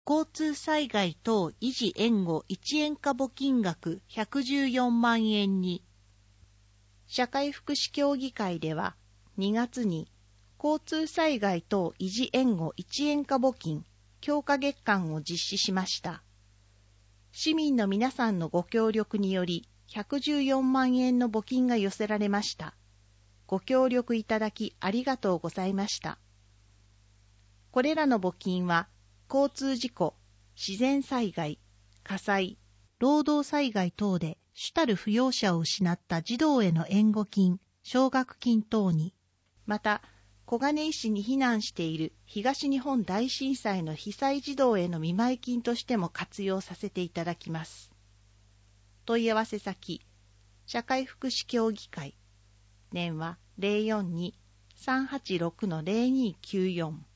交通災害等維持援護一円化募金額114万円に、社会福祉協議会では2月に交通災害等維持援護一円化募金強化月間を実施しました。市民の皆さんのご協力により114万円の募金が寄せられました。ご協力いただきありがとうございました。これらの募金は交通事故、自然災害、火災、労働災害等で主たる扶養者を失った児童への援護金、奨学金等に、また小金井市に避難している東日本大震災の被災児童への見舞い金としても活用させていただきます。問い合わせ先、社会福祉協議会、電話 042-386-0294